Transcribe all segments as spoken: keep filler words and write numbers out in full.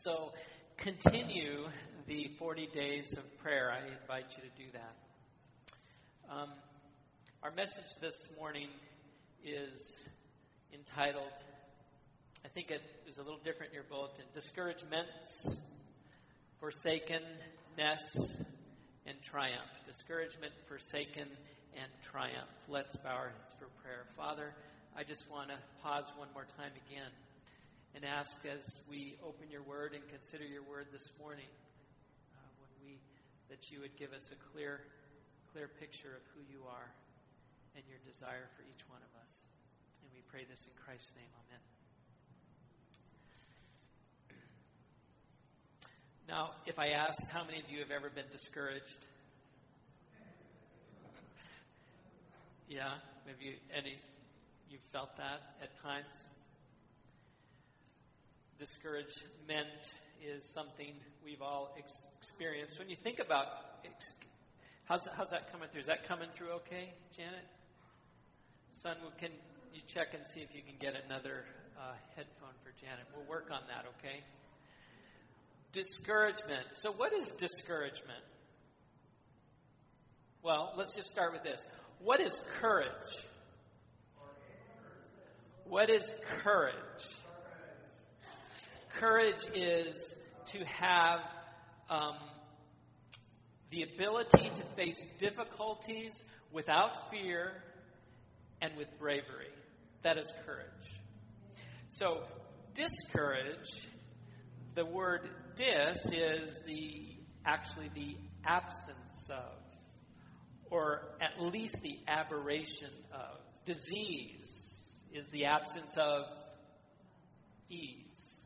So continue the forty days of prayer. I invite you to do that. Um, our message this morning is entitled, I think it is a little different in your bulletin, Discouragements, Forsakenness, and Triumph. Discouragement, Forsaken, and Triumph. Let's bow our heads for prayer. Father, I just want to pause one more time again and ask as we open your word and consider your word this morning, uh, when we that you would give us a clear, clear picture of who you are and your desire for each one of us. And we pray this in Christ's name. Amen. Now, if I asked how many of you have ever been discouraged? Yeah, have you any you've felt that at times? Discouragement is something we've all ex- experienced. When you think about ex- how's how's that coming through? Is that coming through okay, Janet? Son, can you check and see if you can get another uh, headphone for Janet? We'll work on that, okay? Discouragement. So what is discouragement? Well, let's just start with this. What is courage? What is courage? Courage is to have um, the ability to face difficulties without fear and with bravery. That is courage. So, discourage, the word dis is the actually the absence of, or at least the aberration of. Disease is the absence of ease.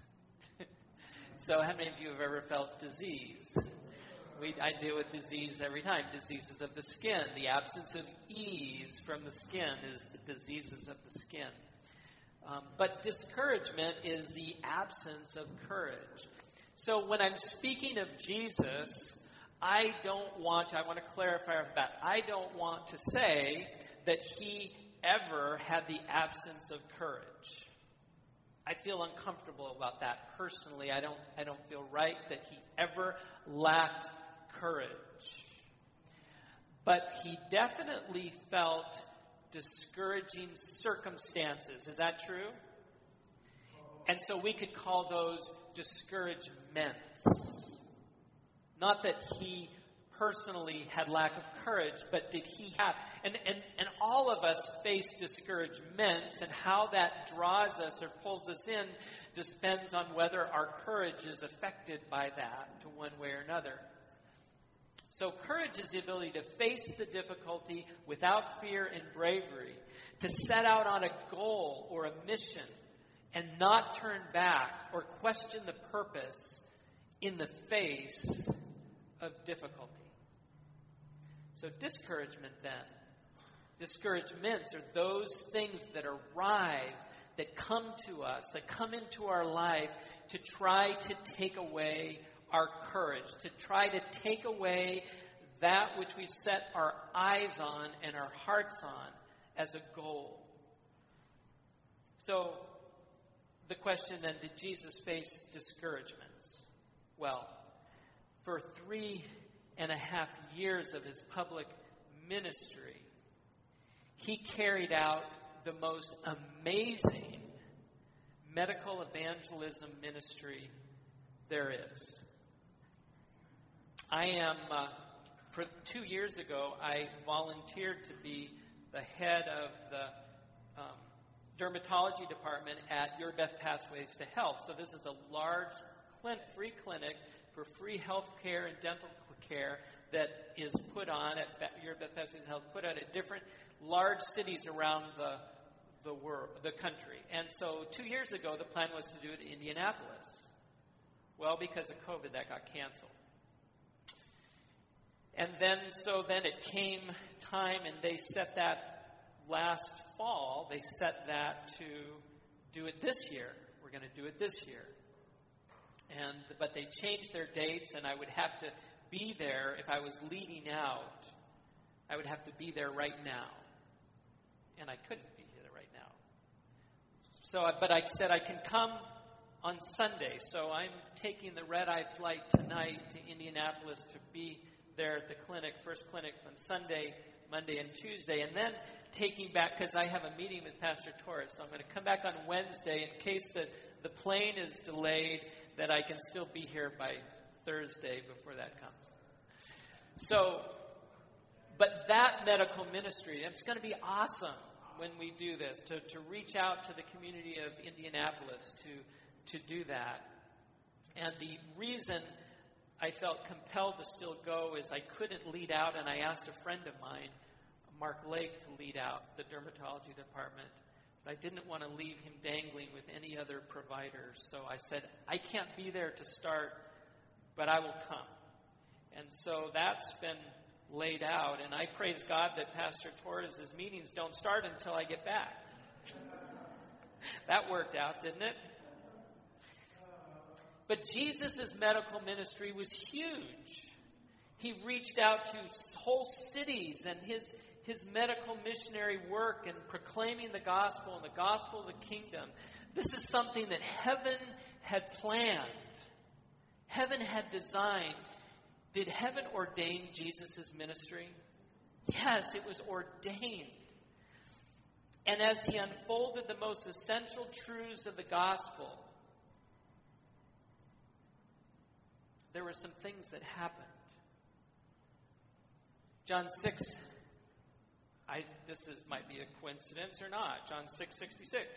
So how many of you have ever felt disease? We, I deal with disease every time. Diseases of the skin. The absence of ease from the skin is the diseases of the skin. Um, but discouragement is the absence of courage. So when I'm speaking of Jesus, I don't want to, I want to clarify that. I don't want to say that he ever had the absence of courage. I feel uncomfortable about that personally. I don't I don't feel right that he ever lacked courage. But he definitely felt discouraging circumstances. Is that true? And so we could call those discouragements. Not that he personally had lack of courage, but did he have? And, and, and all of us face discouragements, and how that draws us or pulls us in depends on whether our courage is affected by that to one way or another. So courage is the ability to face the difficulty without fear and bravery, to set out on a goal or a mission and not turn back or question the purpose in the face of difficulty. So discouragement then. Discouragements are those things that arrive, that come to us, that come into our life to try to take away our courage, to try to take away that which we've set our eyes on and our hearts on as a goal. So the question then, did Jesus face discouragements? Well, for three and a half years of his public ministry, he carried out the most amazing medical evangelism ministry there is. I am, uh, for two years ago, I volunteered to be the head of the um, dermatology department at Your Beth Pathways to Health. So this is a large clin- free clinic for free health care and dental care that is put on at Your Beth Pathways to Health, put on at different large cities around the the world, the country. And so two years ago, the plan was to do it in Indianapolis. Well, because of COVID, that got canceled. And then, so then it came time, and they set that last fall, they set that to do it this year. We're going to do it this year. And but they changed their dates, and I would have to be there. If I was leading out, I would have to be there right now. And I couldn't be there right now. So, but I said I can come on Sunday. So I'm taking the red-eye flight tonight to Indianapolis to be there at the clinic, first clinic on Sunday, Monday, and Tuesday, and then taking back, because I have a meeting with Pastor Torres, so I'm going to come back on Wednesday in case the, the plane is delayed, that I can still be here by Thursday before that comes. So, but that medical ministry, it's going to be awesome when we do this, to, to reach out to the community of Indianapolis to, to do that. And the reason I felt compelled to still go is I couldn't lead out, and I asked a friend of mine, Mark Lake, to lead out the dermatology department. But I didn't want to leave him dangling with any other providers. So I said, I can't be there to start, but I will come. And so that's been laid out. And I praise God that Pastor Torres' meetings don't start until I get back. That worked out, didn't it? But Jesus' medical ministry was huge. He reached out to whole cities, and his, his medical missionary work and proclaiming the gospel and the gospel of the kingdom. This is something that heaven had planned. Heaven had designed. Did heaven ordain Jesus' ministry? Yes, it was ordained. And as he unfolded the most essential truths of the gospel, there were some things that happened. John six, I, this is might be a coincidence or not. John six sixty-six.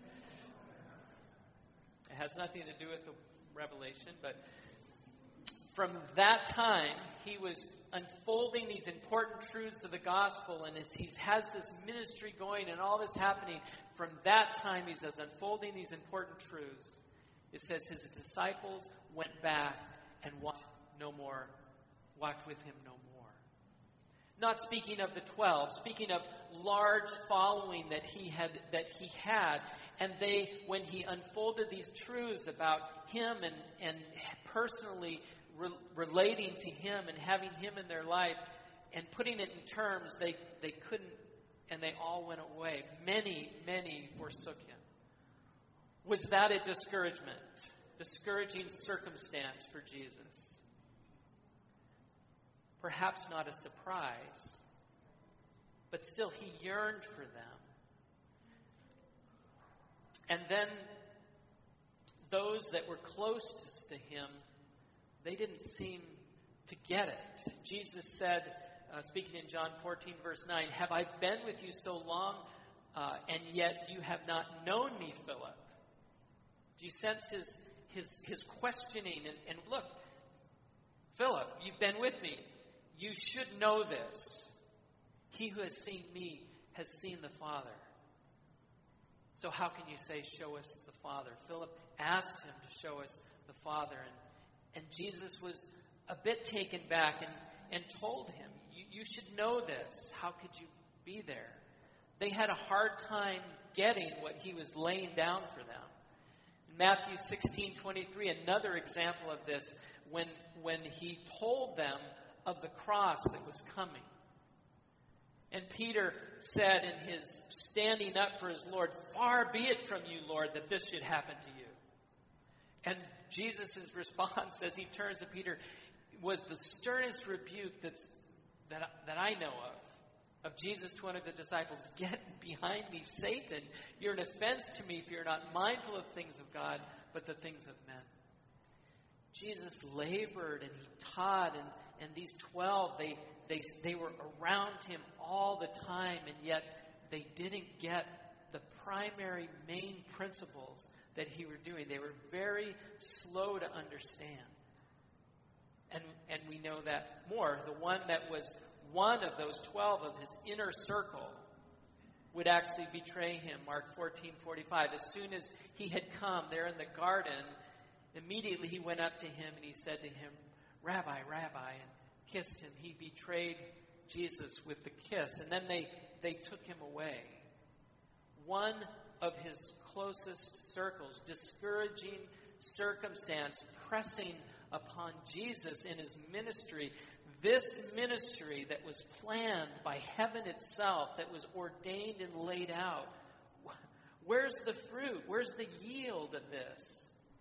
It has nothing to do with the revelation, but from that time, he was unfolding these important truths of the gospel, and as he has this ministry going and all this happening, from that time he says, unfolding these important truths. It says his disciples went back and walked no more, walked with him no more. Not speaking of the twelve, speaking of large following that he had, that he had, and they, when he unfolded these truths about him and, and personally re- relating to him and having him in their life and putting it in terms, they, they couldn't, and they all went away. Many, many forsook him. Was that a discouragement? Discouraging circumstance for Jesus? Perhaps not a surprise, but still he yearned for them. And then those that were closest to him, they didn't seem to get it. Jesus said, uh, speaking in John fourteen, verse nine, "Have I been with you so long, uh, and yet you have not known me, Philip?" Do you sense his his his questioning? And, and look, Philip, you've been with me. You should know this. He who has seen me has seen the Father. So how can you say, show us the Father? Philip asked him to show us the Father. And, and Jesus was a bit taken back and, and told him, you, you should know this. How could you be there? They had a hard time getting what he was laying down for them. In Matthew sixteen twenty-three, another example of this, when, when he told them of the cross that was coming. And Peter said in his standing up for his Lord, "Far be it from you, Lord, that this should happen to you." And Jesus' response as he turns to Peter was the sternest rebuke that's, that, that I know of, of Jesus to one of the disciples. "Get behind me, Satan. You're an offense to me if you're not mindful of things of God, but the things of men." Jesus labored and he taught, and, and these twelve, they, they, they were around him all the time, and yet they didn't get the primary main principles that he were doing. They were very slow to understand. And, and we know that more. The one that was one of those twelve of his inner circle would actually betray him. Mark fourteen forty-five. As soon as he had come there in the garden, immediately he went up to him and he said to him, "Rabbi, Rabbi," and kissed him. He betrayed Jesus with the kiss. And then they, they took him away. One of his closest circles, discouraging circumstance, pressing upon Jesus in his ministry. This ministry that was planned by heaven itself, that was ordained and laid out. Where's the fruit? Where's the yield of this?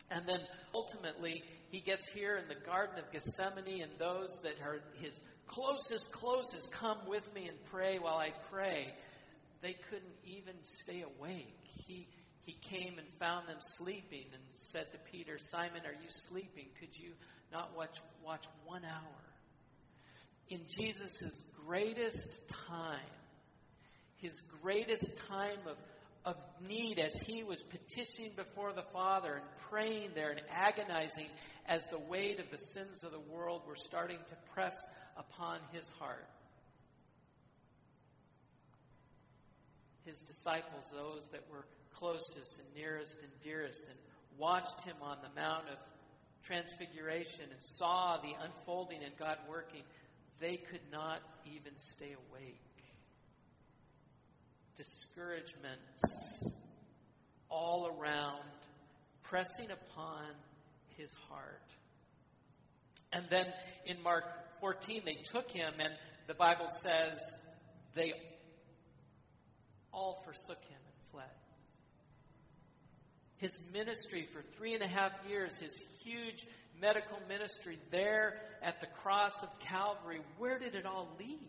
And then ultimately, he gets here in the Garden of Gethsemane, and those that are his closest, closest, come with me and pray while I pray. They couldn't even stay awake. He he came and found them sleeping and said to Peter, Simon, are you sleeping? Could you not watch, watch one hour? In Jesus' greatest time, his greatest time of, of need as he was petitioning before the Father and praying there and agonizing as the weight of the sins of the world were starting to press upon his heart. His disciples, those that were closest and nearest and dearest, and watched him on the Mount of Transfiguration and saw the unfolding and God working, they could not even stay awake. Discouragements all around, pressing upon his heart. And then in Mark fourteen, they took him, and the Bible says they all forsook him and fled. His ministry for three and a half years, his huge medical ministry there at the cross of Calvary, where did it all lead?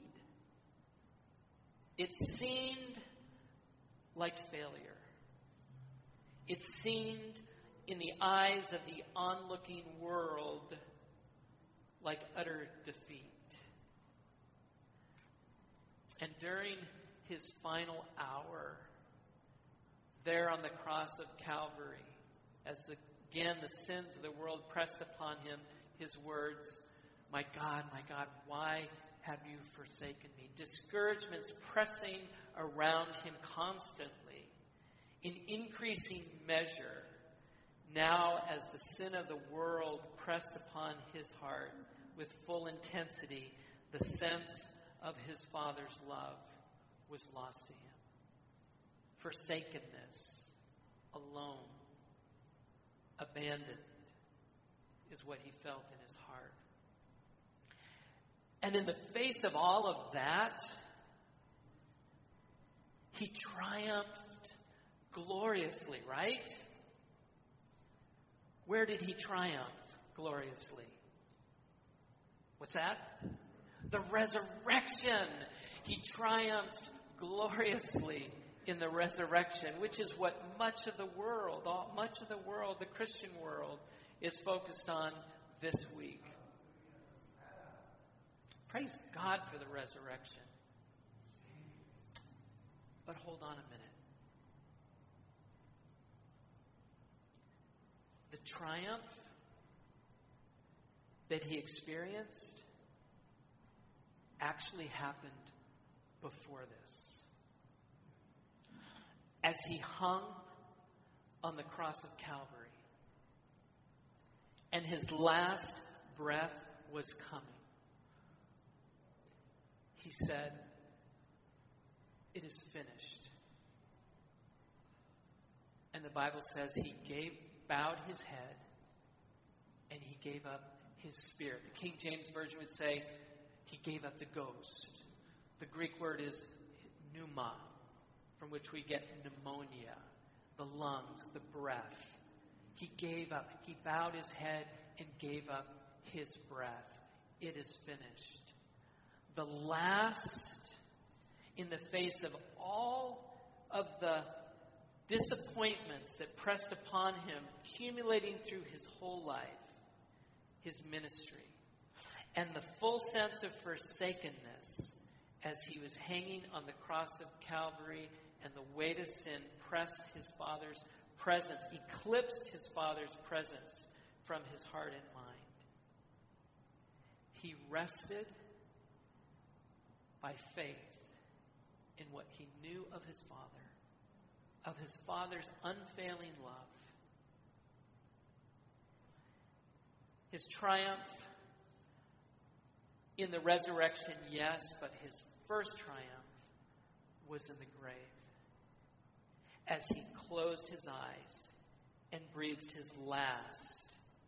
It seemed like failure. It seemed, in the eyes of the onlooking world, like utter defeat. And during his final hour, there on the cross of Calvary, as the, again the sins of the world pressed upon him, his words, my God, my God, why have you forsaken me? Discouragements pressing around him constantly, in increasing measure, now as the sin of the world pressed upon his heart with full intensity, the sense of his Father's love was lost to him. Forsakenness, alone, abandoned, is what he felt in his heart. And in the face of all of that, he triumphed gloriously, right? Where did he triumph gloriously? What's that? The resurrection. He triumphed gloriously in the resurrection, which is what much of the world, all, much of the world, the Christian world, is focused on this week. Praise God for the resurrection. But hold on a minute. The triumph that he experienced actually happened before this. As he hung on the cross of Calvary, and his last breath was coming, he said, it is finished. And the Bible says he gave, bowed his head, and he gave up his spirit. The King James Version would say he gave up the ghost. The Greek word is pneuma, from which we get pneumonia, the lungs, the breath. He gave up. He bowed his head and gave up his breath. It is finished. The last, in the face of all of the disappointments that pressed upon him, accumulating through his whole life, his ministry, and the full sense of forsakenness as he was hanging on the cross of Calvary, and the weight of sin pressed his Father's presence, eclipsed his Father's presence from his heart and mind. He rested by faith in what he knew of his Father, of his Father's unfailing love. His triumph in the resurrection, yes, but his first triumph was in the grave, as he closed his eyes and breathed his last.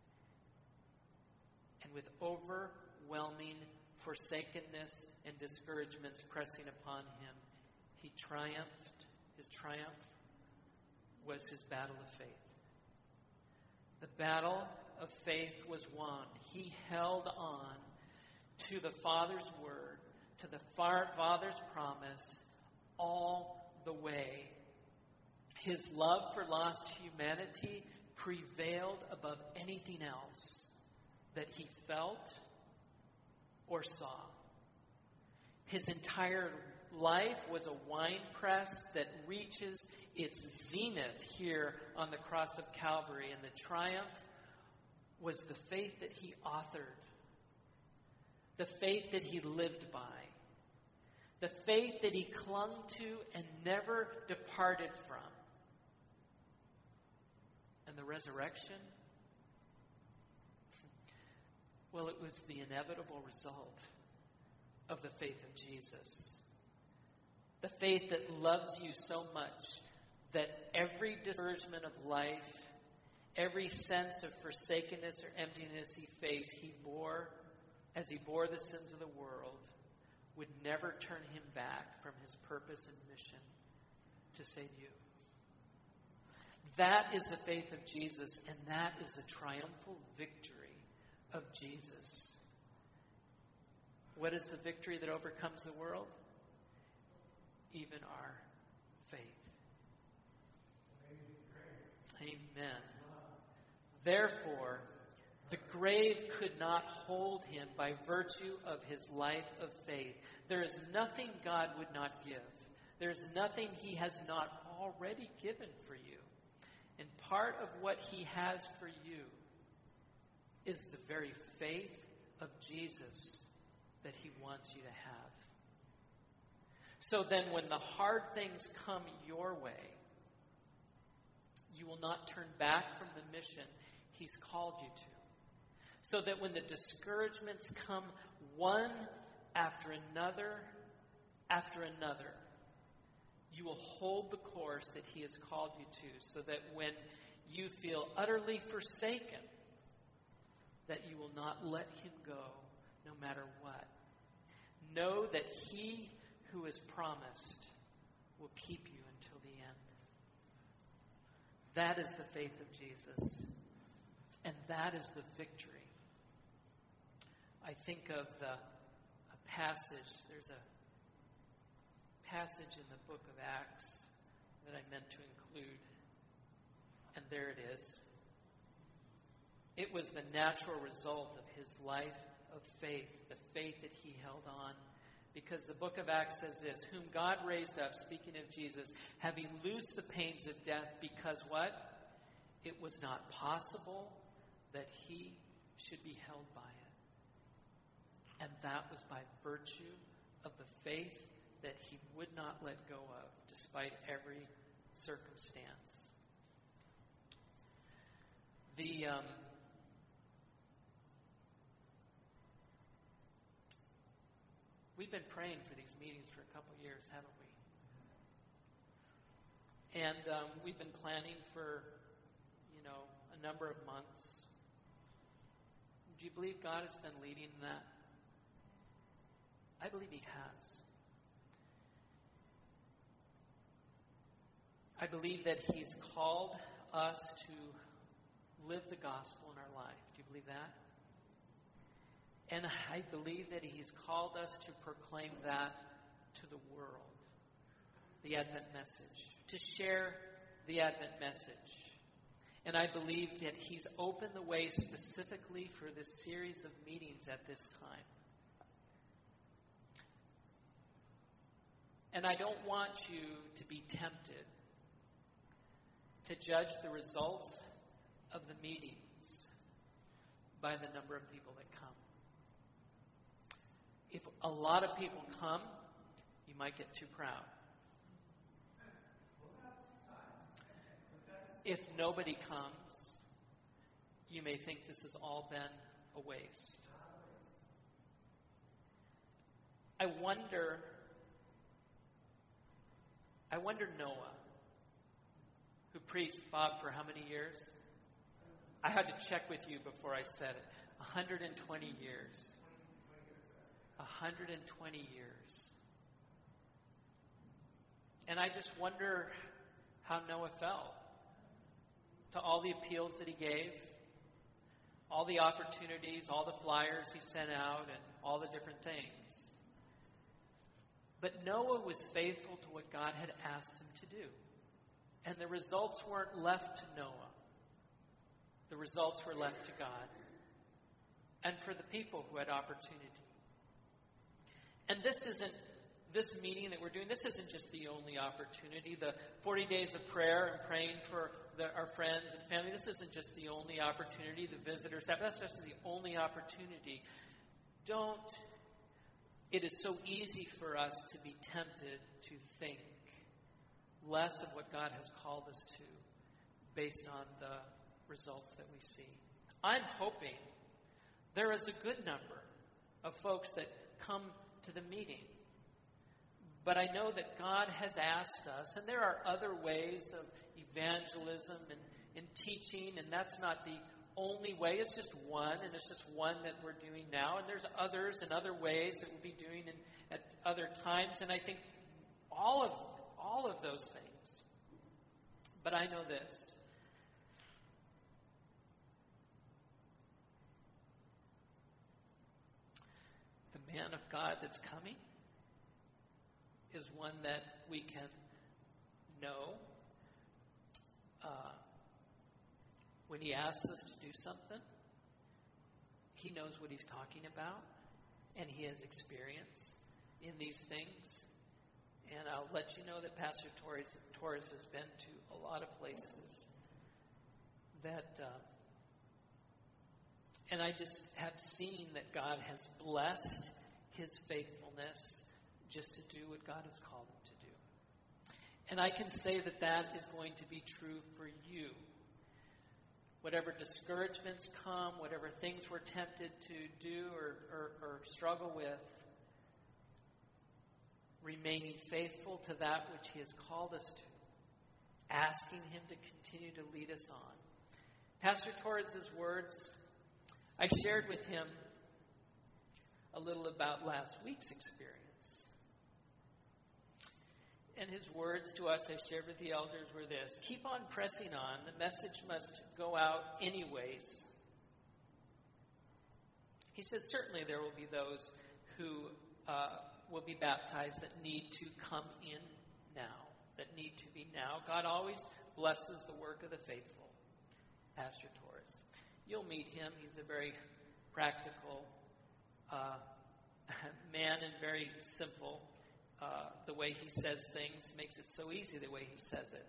And with overwhelming forsakenness and discouragements pressing upon him, he triumphed. His triumph was his battle of faith. The battle of faith was won. He held on to the Father's word, to the Father's promise, all the way. His love for lost humanity prevailed above anything else that he felt or saw. His entire life was a winepress that reaches its zenith here on the cross of Calvary, and the triumph was the faith that he authored, the faith that he lived by, the faith that he clung to and never departed from. And the resurrection, well, it was the inevitable result of the faith of Jesus. The faith that loves you so much that every discouragement of life, every sense of forsakenness or emptiness he faced, he bore as he bore the sins of the world, would never turn him back from his purpose and mission to save you. That is the faith of Jesus, and that is the triumphal victory of Jesus. What is the victory that overcomes the world? Even our faith. Amen. Therefore, the grave could not hold him by virtue of his life of faith. There is nothing God would not give. There is nothing he has not already given for you. And part of what he has for you is the very faith of Jesus that he wants you to have. So then when the hard things come your way, you will not turn back from the mission he's called you to. So that when the discouragements come one after another, after another, you will hold the course that he has called you to, so that when you feel utterly forsaken, that you will not let him go no matter what. Know that he who has promised will keep you until the end. That is the faith of Jesus. And that is the victory. I think of the a passage, there's a passage in the book of Acts that I meant to include. And there it is. It was the natural result of his life of faith, the faith that he held on. Because the book of Acts says this, whom God raised up, speaking of Jesus, having loosed the pains of death, because what? It was not possible that he should be held by it. And that was by virtue of the faith that he would not let go of, despite every circumstance. The um, we've been praying for these meetings for a couple years, haven't we? And um, we've been planning for, you know, a number of months. Do you believe God has been leading in that? I believe he has. I believe that he's called us to live the gospel in our life. Do you believe that? And I believe that he's called us to proclaim that to the world. The Advent message. To share the Advent message. And I believe that he's opened the way specifically for this series of meetings at this time. And I don't want you to be tempted to judge the results of the meetings by the number of people that come. If a lot of people come, you might get too proud. If nobody comes, you may think this has all been a waste. I wonder, I wonder Noah, who preached, Bob, for how many years? I had to check with you before I said it. one hundred twenty years. one hundred twenty years. And I just wonder how Noah felt to all the appeals that he gave, all the opportunities, all the flyers he sent out, and all the different things. But Noah was faithful to what God had asked him to do. And the results weren't left to Noah. The results were left to God and for the people who had opportunity. And this isn't, this meeting that we're doing, this isn't just the only opportunity. The forty days of prayer and praying for the, our friends and family, this isn't just the only opportunity. The visitors have, that's just the only opportunity. Don't, it is so easy for us to be tempted to think less of what God has called us to based on the results that we see. I'm hoping there is a good number of folks that come to the meeting. But I know that God has asked us, and there are other ways of evangelism and, and teaching, and that's not the only way. It's just one, and it's just one that we're doing now. And there's others and other ways that we'll be doing in, at other times. And I think all of all of those things. But I know this. The man of God that's coming is one that we can know. Uh, when he asks us to do something, he knows what he's talking about, and he has experience in these things. And I'll let you know that Pastor Torres, Torres has been to a lot of places that, uh, and I just have seen that God has blessed his faithfulness just to do what God has called him to do. And I can say that that is going to be true for you. Whatever discouragements come, whatever things we're tempted to do or, or, or struggle with, remaining faithful to that which he has called us to, asking him to continue to lead us on. Pastor Torres' words, I shared with him a little about last week's experience. And his words to us, I shared with the elders, were this: keep on pressing on. The message must go out anyways. He says, certainly there will be those who uh, will be baptized that need to come in now, that need to be now. God always blesses the work of the faithful. Pastor Torres. You'll meet him. He's a very practical uh, man and very simple. Uh, the way he says things makes it so easy the way he says it.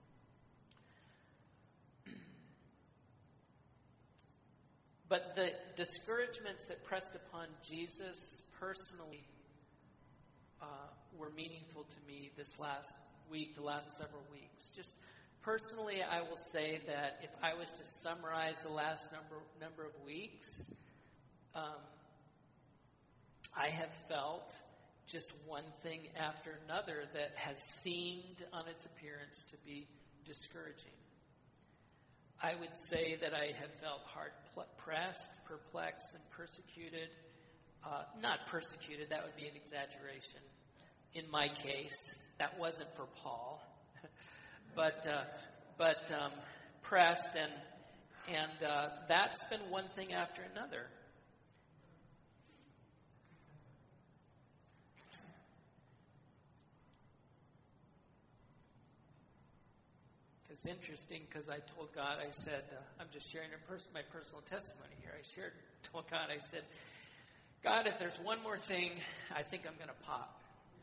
But the discouragements that pressed upon Jesus personally uh, were meaningful to me this last week, the last several weeks. Just personally, I will say that if I was to summarize the last number number of weeks, um, I have felt just one thing after another that has seemed on its appearance to be discouraging. I would say that I have felt hard-pressed, perplexed, and persecuted. Uh, not persecuted, that would be an exaggeration. In my case, that wasn't for Paul. but uh, but um, pressed, and, and uh, that's been one thing after another. It's interesting because I told God, I said, uh, I'm just sharing a pers- my personal testimony here. I shared, told God, I said, God, if there's one more thing, I think I'm going to pop.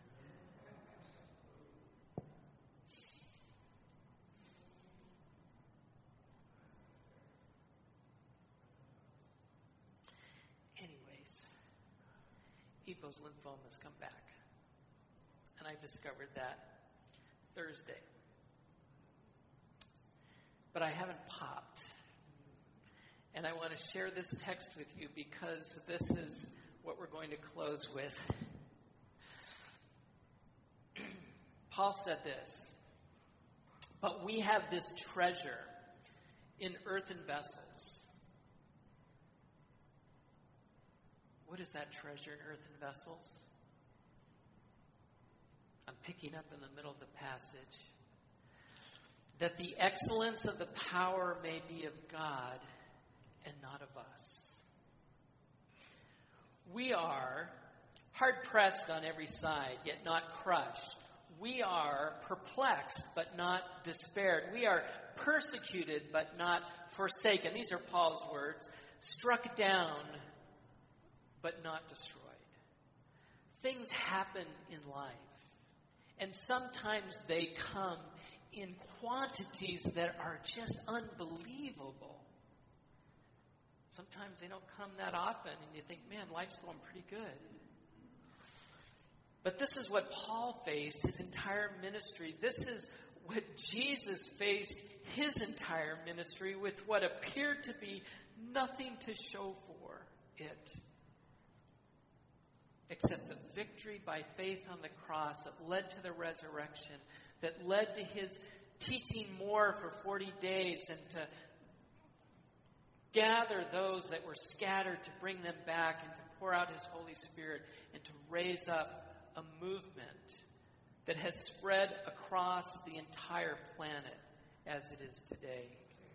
Anyways, Epo's lymphoma has come back. And I discovered that Thursday. But I haven't popped. And I want to share this text with you because this is what we're going to close with. Paul said this: but we have this treasure in earthen vessels. What is that treasure in earthen vessels? I'm picking up in the middle of the passage. That the excellence of the power may be of God and not of us. We are hard-pressed on every side, yet not crushed. We are perplexed, but not despaired. We are persecuted, but not forsaken. These are Paul's words. Struck down, but not destroyed. Things happen in life, and sometimes they come in quantities that are just unbelievable. Sometimes they don't come that often, and you think, man, life's going pretty good. But this is what Paul faced his entire ministry. This is what Jesus faced his entire ministry with what appeared to be nothing to show for it, except the victory by faith on the cross that led to the resurrection, that led to his teaching more for forty days and to gather those that were scattered, to bring them back and to pour out his Holy Spirit and to raise up a movement that has spread across the entire planet as it is today.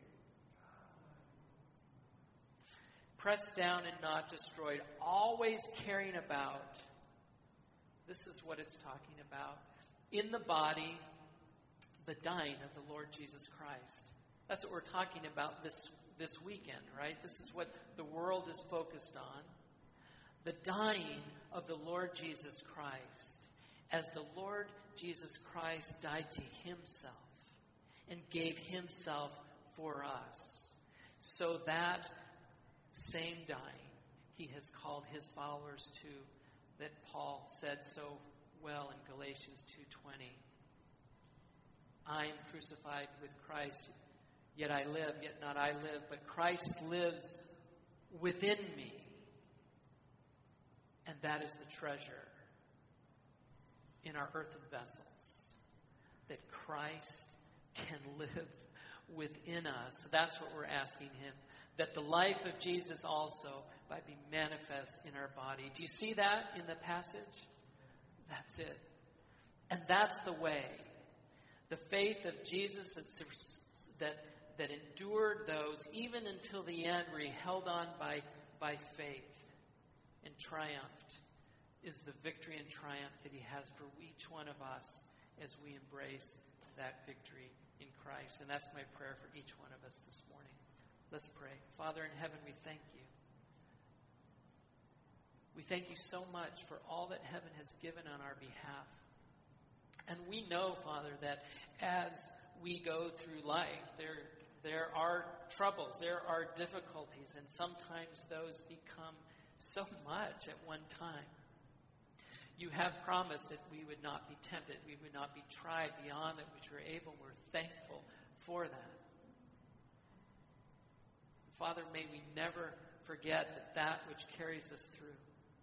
Pressed down and not destroyed, always caring about, this is what it's talking about, in the body, the dying of the Lord Jesus Christ. That's what we're talking about this, this weekend, right? This is what the world is focused on. The dying of the Lord Jesus Christ, as the Lord Jesus Christ died to himself and gave himself for us, so that same dying he has called his followers to, that Paul said so well in Galatians two twenty. I am crucified with Christ, yet I live, yet not I live, but Christ lives within me. And that is the treasure in our earthen vessels, that Christ can live within us. That's what we're asking him, that the life of Jesus also might be manifest in our body. Do you see that in the passage? That's it. And that's the way. The faith of Jesus that, that, that endured those even until the end, where he held on by, by faith and triumphed, is the victory and triumph that he has for each one of us as we embrace that victory in Christ. And that's my prayer for each one of us this morning. Let's pray. Father in heaven, we thank you. We thank you so much for all that heaven has given on our behalf. And we know, Father, that as we go through life, there, there are troubles, there are difficulties, and sometimes those become so much at one time. You have promised that we would not be tempted, we would not be tried beyond that which we're able. We're thankful for that. Father, may we never forget that that which carries us through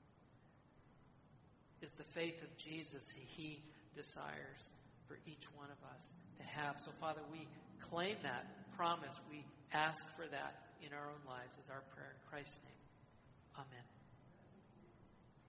is the faith of Jesus he desires for each one of us to have. So, Father, we claim that promise. We ask for that in our own lives as our prayer. In Christ's name, amen.